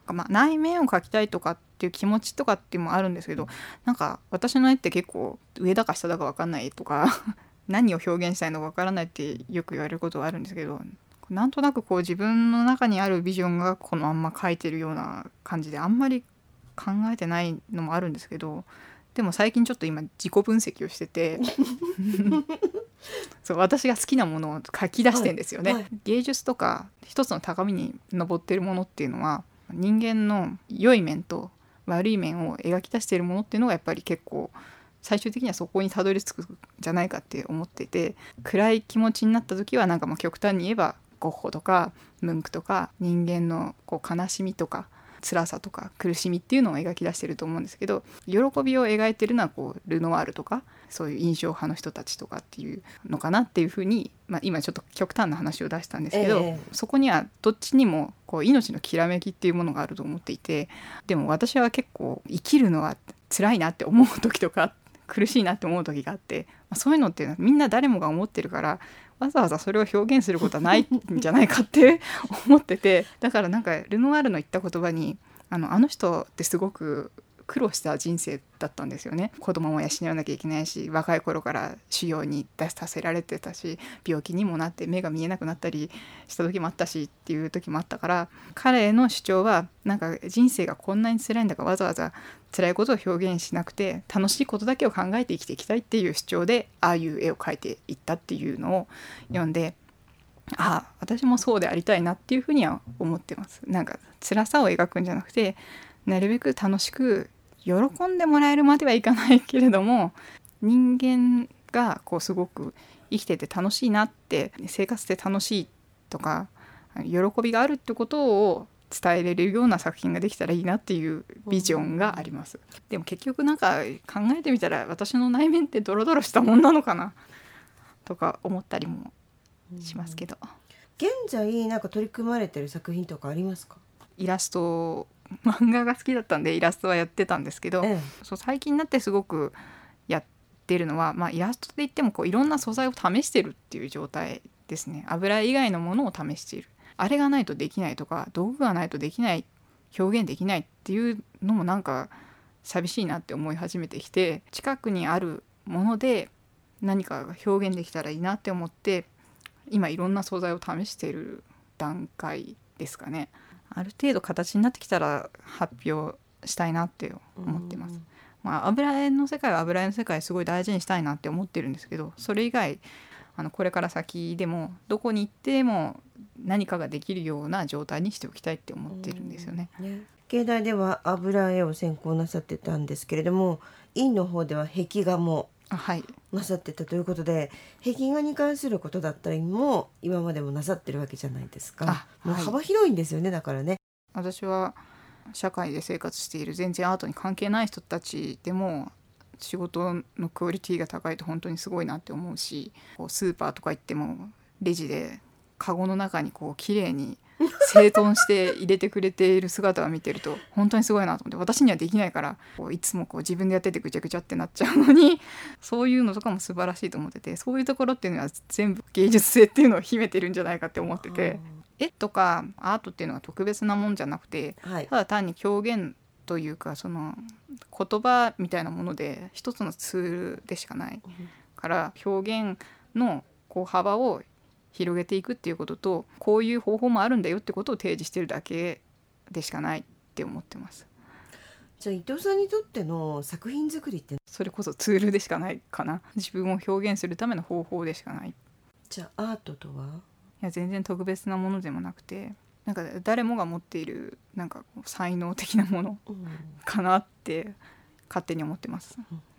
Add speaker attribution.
Speaker 1: 内面を描きたいとかっていう気持ちとかっていうのもあるんですけど、なんか私の絵って結構上だか下だか分かんないとか何を表現したいのか分からないってよく言われることはあるんですけど、なんとなくこう自分の中にあるビジョンがこのまんま描いてるような感じであんまり考えてないのもあるんですけど、でも最近ちょっと今自己分析をしててそう、私が好きなものを書き出してんですよね、芸術とか一つの高みに登っているものっていうのは人間の良い面と悪い面を描き出しているものっていうのがやっぱり結構最終的にはそこにたどり着くんじゃないかって思ってて、暗い気持ちになった時はなんか極端に言えばゴッホとかムンクとか人間の悲しみとか辛さとか苦しみっていうのを描き出してると思うんですけど、喜びを描いてるのはルノワールとかそういう印象派の人たちとかっていうのかなっていうふうに、今ちょっと極端な話を出したんですけど、そこにはどっちにも命のきらめきっていうものがあると思っていて、でも私は結構生きるのは辛いなって思う時とか苦しいなって思う時があって、そういうのっていうのはみんな誰もが思ってるからわざわざそれを表現することはないんじゃないかって思ってて、だからなんかルノワールの言った言葉にあの人ってすごく苦労した人生だったんですよね。子供も養わなきゃいけないし、若い頃から修行に出させられてたし、病気にもなって目が見えなくなったりした時もあったしっていう時もあったから、彼の主張はなんか人生がこんなに辛いんだからわざわざ辛いことを表現しなくて楽しいことだけを考えて生きていきたいっていう主張でああいう絵を描いていったっていうのを読んで、私もそうでありたいなっていうふうには思ってます。なんか辛さを描くんじゃなくて、なるべく楽しく喜んでもらえるまではいかないけれども、人間がすごく生きてて楽しいなって、生活って楽しいとか喜びがあるってことを伝えれるような作品ができたらいいなっていうビジョンがあります。でも結局なんか考えてみたら私の内面ってドロドロしたもんなのかなとか思ったりもしますけど。
Speaker 2: 現在なんか取り組まれてる作品とかありますか？
Speaker 1: イラスト、漫画が好きだったんでイラストはやってたんですけど、最近になってすごくやってるのは、イラストで言ってもいろんな素材を試してるっていう状態ですね。油以外のものを試している。あれがないとできないとか道具がないとできない、表現できないっていうのもなんか寂しいなって思い始めてきて、近くにあるもので何かが表現できたらいいなって思って今いろんな素材を試している段階ですかね。ある程度形になってきたら発表したいなって思ってます。油絵の世界は油絵の世界すごい大事にしたいなって思ってるんですけど、それ以外これから先でもどこに行っても何かができるような状態にしておきたいって思ってるんですよね。
Speaker 2: 芸大では油絵を専攻なさってたんですけれども、院の方では壁画もなさってたということで、壁画に関することだったりも今までもなさってるわけじゃないですか。もう幅広いんですよね。だからね、
Speaker 1: 私は社会で生活している全然アートに関係ない人たちでも仕事のクオリティが高いと本当にすごいなって思うし、スーパーとか行ってもレジでカゴの中に綺麗に整頓して入れてくれている姿を見てると本当にすごいなと思って、私にはできないからいつも自分でやっててぐちゃぐちゃってなっちゃうのに、そういうのとかも素晴らしいと思ってて、そういうところっていうのは全部芸術性っていうのを秘めてるんじゃないかって思ってて、絵とかアートっていうのは特別なもんじゃなくて、ただ単に表現というかその言葉みたいなもので一つのツールでしかないから、表現の幅を広げていくっていうことと、こういう方法もあるんだよってことを提示してるだけでしかないって思ってます。
Speaker 2: じゃあ伊藤さんにとっての作品作りって
Speaker 1: それこそツールでしかないかな。自分を表現するための方法でしかない。
Speaker 2: じゃあアートとは？
Speaker 1: いや全然特別なものでもなくて、なんか誰もが持っているなんか才能的なものかなって勝手に思ってます。